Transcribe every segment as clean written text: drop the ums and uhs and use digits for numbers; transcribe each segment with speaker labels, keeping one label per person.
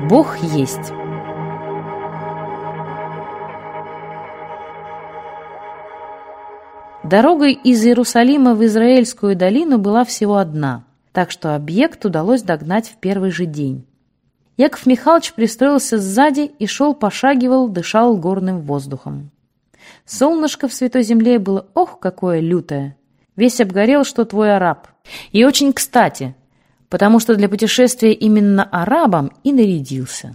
Speaker 1: Бог есть. Дорога из Иерусалима в Израильскую долину была всего одна, так что объект удалось догнать в первый же день. Яков Михайлович пристроился сзади и пошагивал, дышал горным воздухом. Солнышко в Святой Земле было ох, какое лютое. Весь обгорел, что твой араб. И очень кстати, потому что для путешествия именно арабом и нарядился.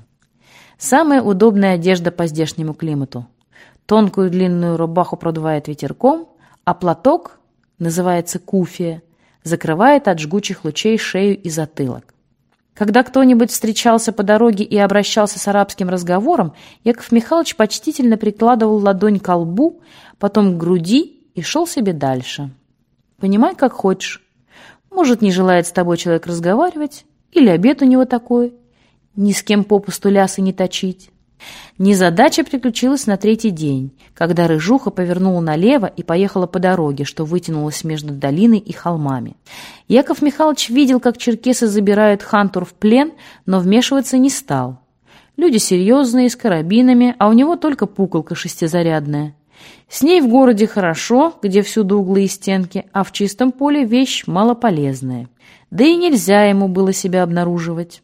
Speaker 1: Самая удобная одежда по здешнему климату. Тонкую длинную рубаху продувает ветерком, а платок, называется куфия, закрывает от жгучих лучей шею и затылок. Когда кто-нибудь встречался по дороге и обращался с арабским разговором, Яков Михайлович почтительно прикладывал ладонь к лбу, потом к груди и шел себе дальше. Понимай, как хочешь. Может, не желает с тобой человек разговаривать, или обед у него такой, ни с кем попусту лясы не точить. Незадача приключилась на третий день, когда рыжуха повернула налево и поехала по дороге, что вытянулась между долиной и холмами. Яков Михайлович видел, как черкесы забирают хантур в плен, но вмешиваться не стал. Люди серьезные, с карабинами, а у него только пуколка шестизарядная. С ней в городе хорошо, где всюду углы и стенки, а в чистом поле вещь малополезная. Да и нельзя ему было себя обнаруживать.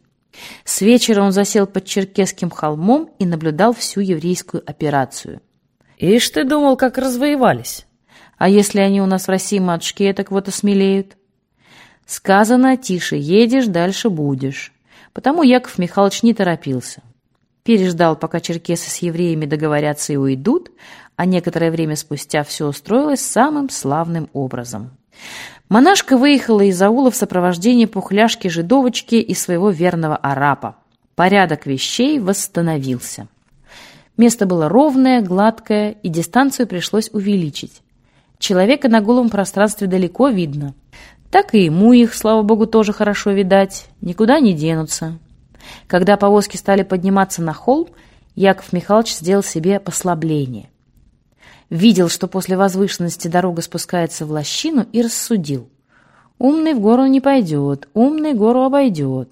Speaker 1: С вечера он засел под черкесским холмом и наблюдал всю еврейскую операцию. «Ишь ты думал, как развоевались! А если они у нас в России, матушки, так вот осмелеют?» Сказано: «Тише едешь, дальше будешь». Потому Яков Михайлович не торопился. Переждал, пока черкесы с евреями договорятся и уйдут, а некоторое время спустя все устроилось самым славным образом. Монашка выехала из аула в сопровождении пухляшки-жидовочки и своего верного арапа. Порядок вещей восстановился. Место было ровное, гладкое, и дистанцию пришлось увеличить. Человека на голом пространстве далеко видно. Так и ему их, слава богу, тоже хорошо видать, никуда не денутся. Когда повозки стали подниматься на холм, Яков Михайлович сделал себе послабление. Видел, что после возвышенности дорога спускается в лощину, и рассудил: умный в гору не пойдет, умный гору обойдет.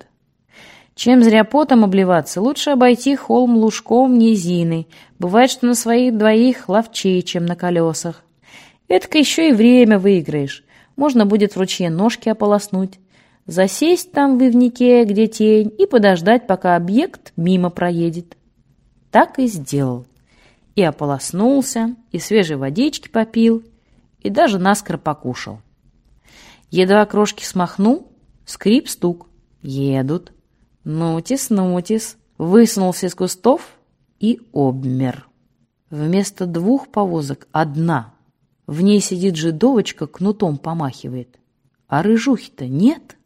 Speaker 1: Чем зря потом обливаться, лучше обойти холм лужком низиной. Бывает, что на своих двоих ловчей, чем на колесах. Этак еще и время выиграешь. Можно будет в ручье ножки ополоснуть, засесть там в ивнике, где тень, и подождать, пока объект мимо проедет. Так и сделал. И ополоснулся, и свежей водички попил, и даже наскоро покушал. Едва крошки смахнул, скрип-стук. Едут. Нутис, нутис. Высунулся из кустов и обмер. Вместо двух повозок одна. В ней сидит жидовочка, кнутом помахивает. А рыжухи-то нет.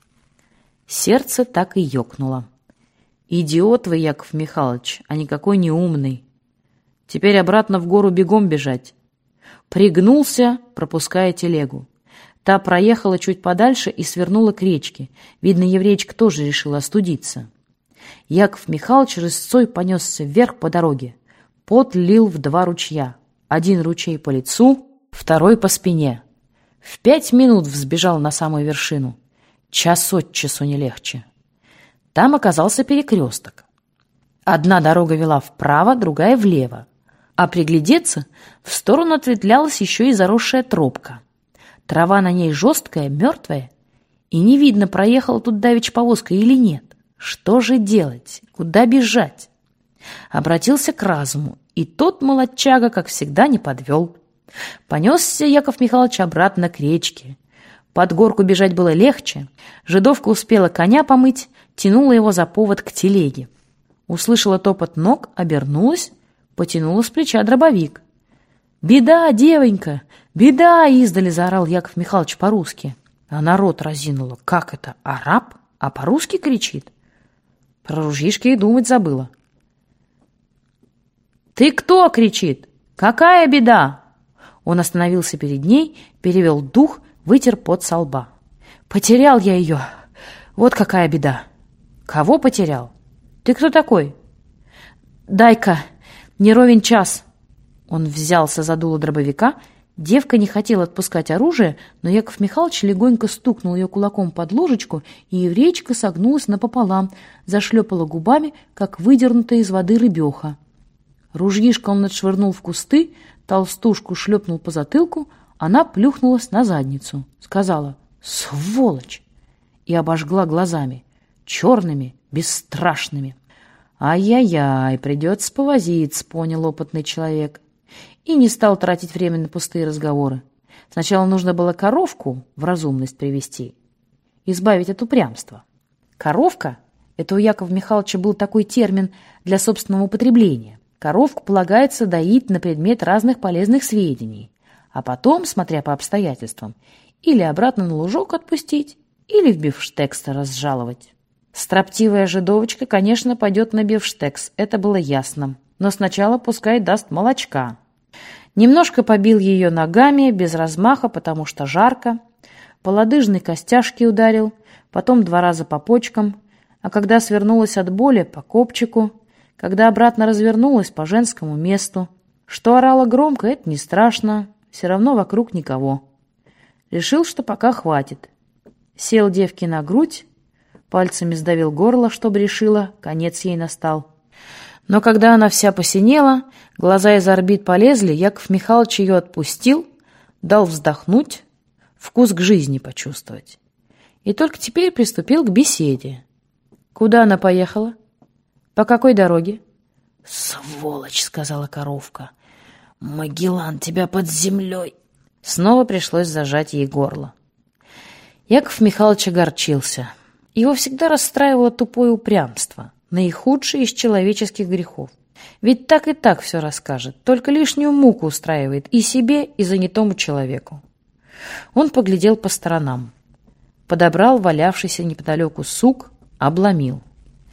Speaker 1: Сердце так и ёкнуло. Идиот вы, Яков Михайлович, а никакой не умный. Теперь обратно в гору бегом бежать. Пригнулся, пропуская телегу. Та проехала чуть подальше и свернула к речке. Видно, евреечка тоже решила остудиться. Яков Михайлович рысцой понесся вверх по дороге. Пот лил в два ручья. Один ручей по лицу, второй по спине. В 5 минут взбежал на самую вершину. Час от часу не легче. Там оказался перекресток. Одна дорога вела вправо, другая влево. А приглядеться, в сторону ответвлялась еще и заросшая тропка. Трава на ней жесткая, мертвая, и не видно, проехала тут давеча повозка или нет. Что же делать? Куда бежать? Обратился к разуму, и тот молодчага, как всегда, не подвел. Понесся Яков Михайлович обратно к речке. Под горку бежать было легче. Жидовка успела коня помыть, тянула его за повод к телеге. Услышала топот ног, обернулась, потянула с плеча дробовик. «Беда, девонька! Беда!» — издали заорал Яков Михайлович по-русски. А народ разинуло. Как это? Араб? А по-русски кричит? Про ружьишки и думать забыла. «Ты кто?» — кричит. «Какая беда?» Он остановился перед ней, перевел дух, вытер пот со лба. «Потерял я ее. Вот какая беда». «Кого потерял? Ты кто такой?» «Дай-ка, не ровен час». Он взялся за дуло дробовика, Девка не хотела отпускать оружие, но Яков Михайлович легонько стукнул ее кулаком под ложечку, и евреечка согнулась напополам, зашлепала губами, как выдернутая из воды рыбеха. Ружьишко он отшвырнул в кусты, толстушку шлепнул по затылку, она плюхнулась на задницу, сказала «Сволочь!» и обожгла глазами, черными, бесстрашными. «Ай-яй-яй, придется повозиться», — понял опытный человек. И не стал тратить время на пустые разговоры. Сначала нужно было коровку в разумность привести, избавить от упрямства. Коровка — это у Якова Михайловича был такой термин для собственного употребления. Коровку полагается доить на предмет разных полезных сведений, а потом, смотря по обстоятельствам, или обратно на лужок отпустить, или в бифштекс разжаловать. Строптивая жидовочка, конечно, пойдет на бифштекс, это было ясно, но сначала пускай даст молочка. Немножко побил ее ногами, без размаха, потому что жарко, по лодыжной костяшке ударил, потом 2 раза по почкам, а когда свернулась от боли, по копчику, когда обратно развернулась, по женскому месту. Что орала громко, это не страшно, все равно вокруг никого. Решил, что пока хватит. Сел девке на грудь, пальцами сдавил горло, чтобы решила, конец ей настал. Но когда она вся посинела, глаза из орбит полезли, Яков Михайлович ее отпустил, дал вздохнуть, вкус к жизни почувствовать. И только теперь приступил к беседе. Куда она поехала? По какой дороге? «Сволочь!» — сказала коровка. «Магеллан, тебя под землей!» Снова пришлось зажать ей горло. Яков Михайлович огорчился. Его всегда расстраивало тупое упрямство, наихудший из человеческих грехов. Ведь так и так все расскажет, только лишнюю муку устраивает и себе, и занятому человеку. Он поглядел по сторонам, подобрал валявшийся неподалеку сук, обломил.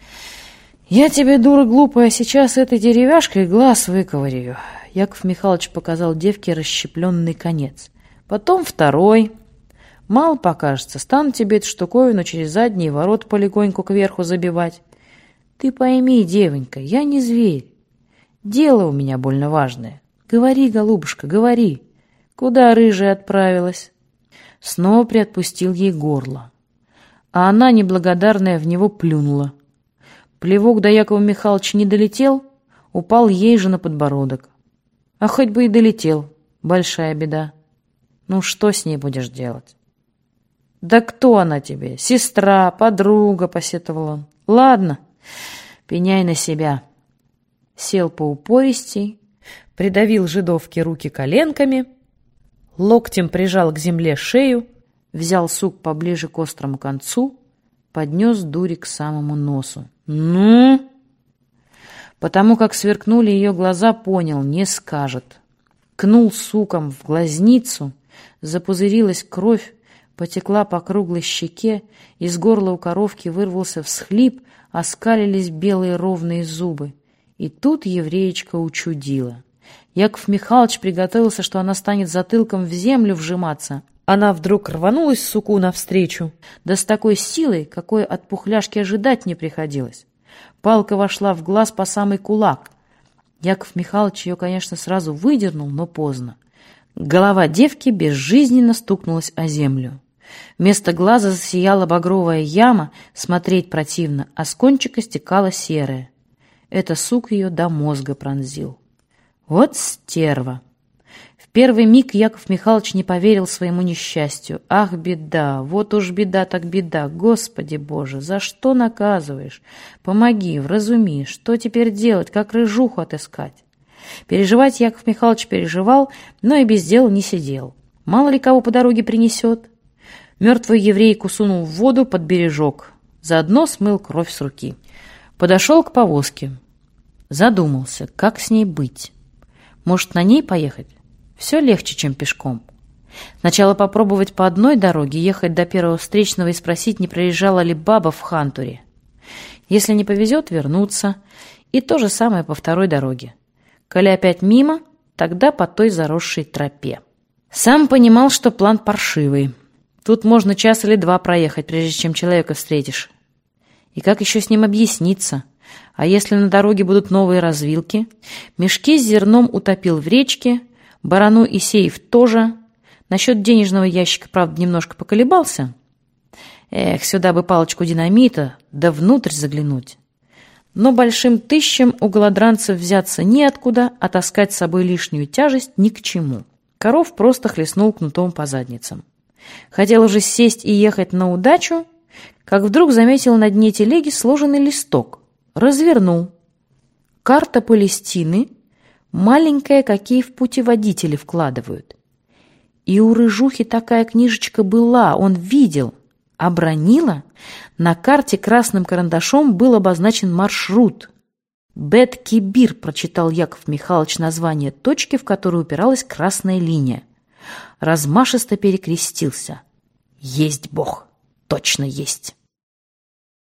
Speaker 1: «Я тебе, дура глупая, сейчас этой деревяшкой глаз выковыряю». Яков Михайлович показал девке расщепленный конец. «Потом 2. Мало покажется, стану тебе эту штуковину через задние ворота полегоньку кверху забивать. Ты пойми, девонька, я не зверь. Дело у меня больно важное. Говори, голубушка, говори. Куда рыжая отправилась?» Снова приотпустил ей горло. А она, неблагодарная, в него плюнула. Плевок до Якова Михайловича не долетел, упал ей же на подбородок. А хоть бы и долетел, большая беда. Ну что с ней будешь делать? «Да кто она тебе? Сестра, подруга», — посетовал он. «Ладно, пеняй на себя». Сел поупористей, придавил жидовке руки коленками, локтем прижал к земле шею, взял сук поближе к острому концу, поднес дури к самому носу. «Ну?» Потому как сверкнули ее глаза, понял, не скажет. Кнул суком в глазницу, запузырилась кровь, потекла по круглой щеке, из горла у коровки вырвался всхлип, оскалились белые ровные зубы. И тут евреечка учудила. Яков Михайлович приготовился, что она станет затылком в землю вжиматься. Она вдруг рванулась суку навстречу, да с такой силой, какой от пухляшки ожидать не приходилось. Палка вошла в глаз по самый кулак. Яков Михайлович ее, конечно, сразу выдернул, но поздно. Голова девки безжизненно стукнулась о землю. Вместо глаза засияла багровая яма, смотреть противно, а с кончика стекала серая. Это сук ее до мозга пронзил. Вот стерва! В первый миг Яков Михайлович не поверил своему несчастью. Ах, беда! Вот уж беда так беда! Господи Боже! За что наказываешь? Помоги, вразуми! Что теперь делать? Как рыжуху отыскать? Переживать Яков Михайлович переживал, но и без дела не сидел. Мало ли кого по дороге принесет. Мертвую еврейку сунул в воду под бережок. Заодно смыл кровь с руки. Подошел к повозке. Задумался, как с ней быть. Может, на ней поехать? Все легче, чем пешком. Сначала попробовать по одной дороге, ехать до первого встречного и спросить, не проезжала ли баба в Хантуре. Если не повезет, вернуться. И то же самое по второй дороге. Коли опять мимо, тогда по той заросшей тропе. Сам понимал, что план паршивый. Тут можно 1 или 2 проехать, прежде чем человека встретишь. И как еще с ним объясниться? А если на дороге будут новые развилки? Мешки с зерном утопил в речке, Барану и сейф тоже. Насчет денежного ящика, правда, немножко поколебался. Эх, сюда бы палочку динамита, да внутрь заглянуть. Но большим тыщем у голодранцев взяться неоткуда, а таскать с собой лишнюю тяжесть ни к чему. Коров просто хлестнул кнутом по задницам. Хотел уже сесть и ехать на удачу, как вдруг заметил на дне телеги сложенный листок. Развернул. Карта Палестины, маленькая, какие в путеводители вкладывают. И у Рыжухи такая книжечка была, он видел. А Бранила на карте красным карандашом был обозначен маршрут. Бет-Кибир, прочитал Яков Михайлович название точки, в которую упиралась красная линия. Размашисто перекрестился. Есть Бог, точно есть.